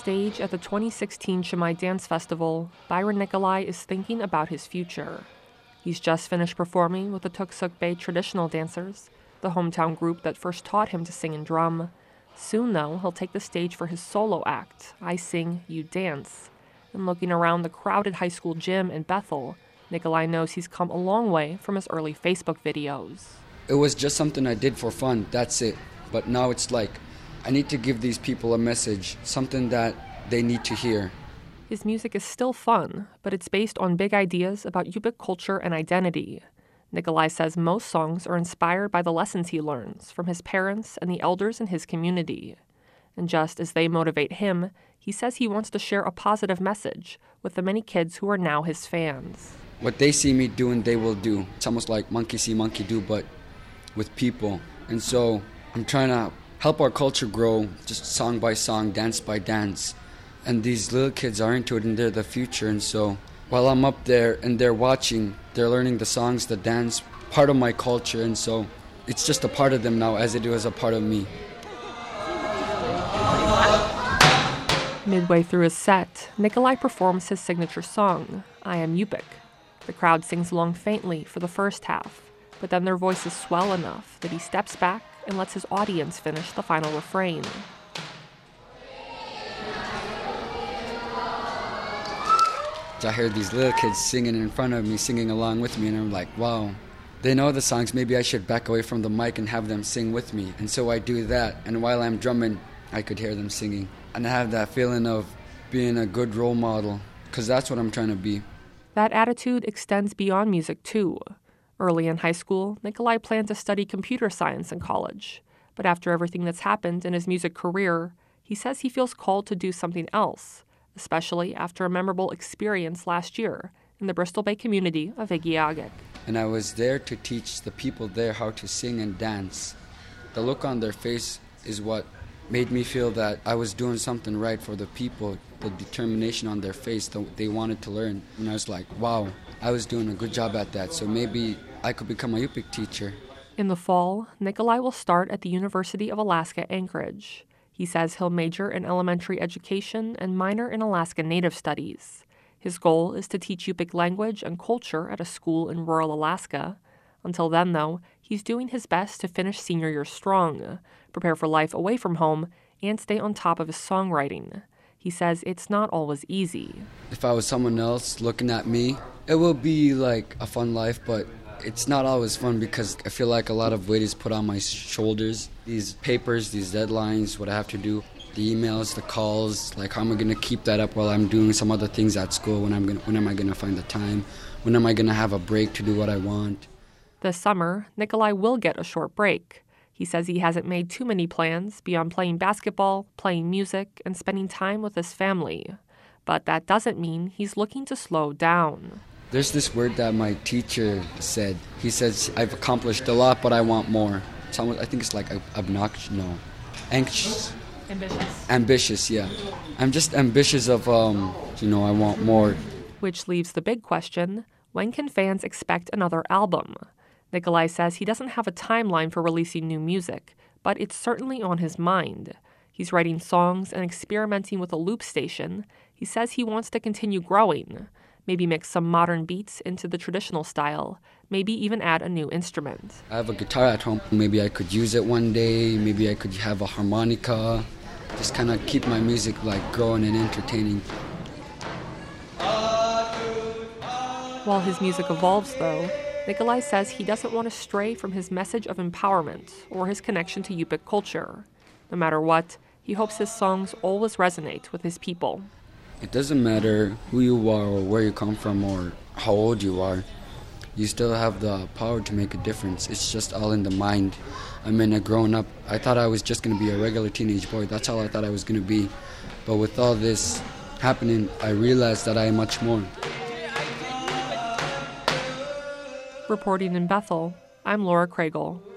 stage at the 2016 Chimay Dance Festival, Byron Nicolai is thinking about his future. He's just finished performing with the Tuksuk Bay Traditional Dancers, the hometown group that first taught him to sing and drum. Soon, though, he'll take the stage for his solo act, I Sing, You Dance. And looking around the crowded high school gym in Bethel, Nicolai knows he's come a long way from his early Facebook videos. It was just something I did for fun, that's it. But now it's like, I need to give these people a message, something that they need to hear. His music is still fun, but it's based on big ideas about Yupik culture and identity. Nicolai says most songs are inspired by the lessons he learns from his parents and the elders in his community. And just as they motivate him, he says he wants to share a positive message with the many kids who are now his fans. What they see me doing, they will do. It's almost like monkey see, monkey do, but with people. And so I'm trying to help our culture grow, just song by song, dance by dance. And these little kids are into it and they're the future. And so while I'm up there and they're watching, they're learning the songs, the dance, part of my culture. And so it's just a part of them now as it was a part of me. Midway through his set, Nicolai performs his signature song, I Am Yupik. The crowd sings along faintly for the first half, but then their voices swell enough that he steps back and lets his audience finish the final refrain. I heard these little kids singing in front of me, singing along with me, and I'm like, wow, they know the songs. Maybe I should back away from the mic and have them sing with me. And so I do that, and while I'm drumming, I could hear them singing. And I have that feeling of being a good role model, because that's what I'm trying to be. That attitude extends beyond music, too. Early in high school, Nicolai planned to study computer science in college. But after everything that's happened in his music career, he says he feels called to do something else, especially after a memorable experience last year in the Bristol Bay community of Igiagik. And I was there to teach the people there how to sing and dance. The look on their face is what made me feel that I was doing something right for the people, the determination on their face that they wanted to learn. And I was like, wow, I was doing a good job at that, so maybe I could become a Yupik teacher. In the fall, Nicolai will start at the University of Alaska Anchorage. He says he'll major in elementary education and minor in Alaska Native Studies. His goal is to teach Yupik language and culture at a school in rural Alaska. Until then, though, he's doing his best to finish senior year strong, prepare for life away from home, and stay on top of his songwriting. He says it's not always easy. If I was someone else looking at me, it will be like a fun life, but it's not always fun because I feel like a lot of weight is put on my shoulders. These papers, these deadlines, what I have to do, the emails, the calls, like how am I going to keep that up while I'm doing some other things at school? When am I going to find the time? When am I going to have a break to do what I want? This summer, Nicolai will get a short break. He says he hasn't made too many plans beyond playing basketball, playing music, and spending time with his family. But that doesn't mean he's looking to slow down. There's this word that my teacher said. He says, I've accomplished a lot, but I want more. I think it's like obnoxious, no. Anxious? Ambitious. Ambitious, yeah. I'm just ambitious of, I want more. Which leaves the big question, when can fans expect another album? Nicolai says he doesn't have a timeline for releasing new music, but it's certainly on his mind. He's writing songs and experimenting with a loop station. He says he wants to continue growing, maybe mix some modern beats into the traditional style, maybe even add a new instrument. I have a guitar at home. Maybe I could use it one day. Maybe I could have a harmonica. Just kind of keep my music like growing and entertaining. While his music evolves, though, Nicolai says he doesn't want to stray from his message of empowerment or his connection to Yupik culture. No matter what, he hopes his songs always resonate with his people. It doesn't matter who you are or where you come from or how old you are. You still have the power to make a difference. It's just all in the mind. I mean, growing up, I thought I was just going to be a regular teenage boy. That's all I thought I was going to be. But with all this happening, I realized that I am much more. Reporting in Bethel, I'm Laura Craigle.